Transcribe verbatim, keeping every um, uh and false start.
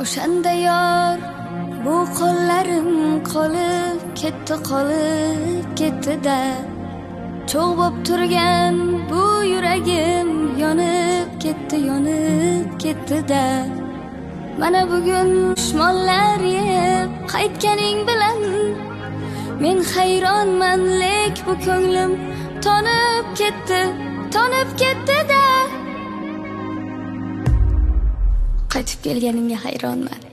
O'shanda yor bu qo'llarim qolib ketdi, qolib ketdi-da. Cho'g' bo'lib turgan bu yuragim yonib ketdi, yonib ketdi-da. Mana bugun dushmonlar yeb qaytganing bilan men hayronman, lek bu ko'nglim tonib ketdi, tonib ketdi-da. Qaytib kelganingga hayronman.